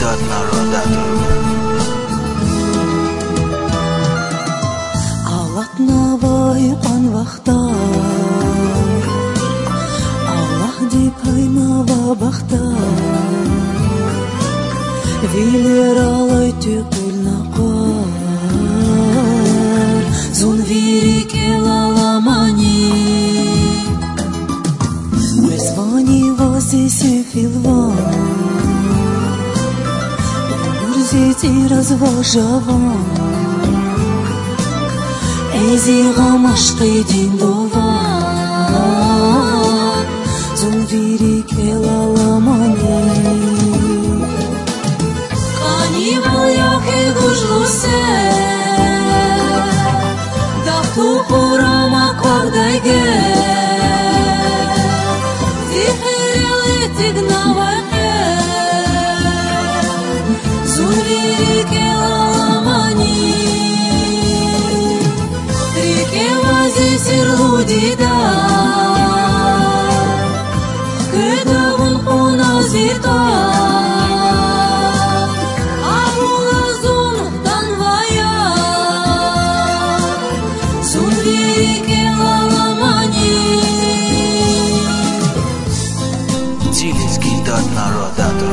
skittat narodatu. Ağlatnavay qanvaqtar Allah deyip aynava baxtar Viler alay tüqülna qar Zun virik elalamani Bezvani vazisi filvan Urzici razvažavan Ezigam aşkı din dovan Zun virik elalamani Kanival yahe gujlu se Daftu kurama kvardayge Tihirili tignavake Zun virik elalamani Сирлудида Кедавун хуназита Ахулазун данвая Сунвирике лаламани Цили skittat narodatu.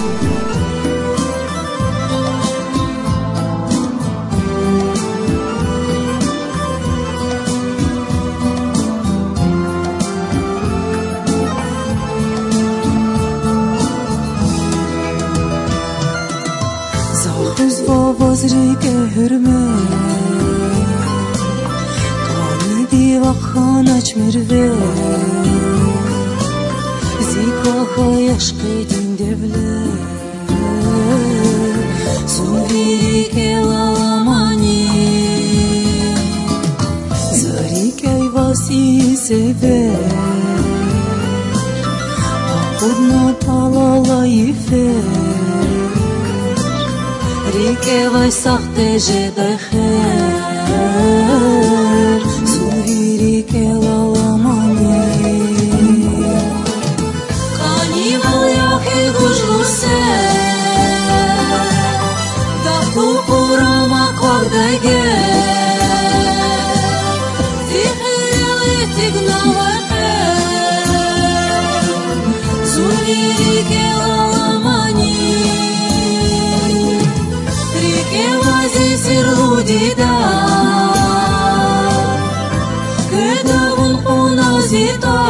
Vazrike hürmet Kani divakhan açmirve Zikaha yaşkı din devlet Sun virike lalamani Zarike vasi sever Akudna talala yifer Rike vai sahte jede kher Sunvirike lalamani Kanival yahe gujlu se Daftu kurama kvardayge Tihirili tignavake Sunvirike lalamani Сирлудида Кедавун хуназита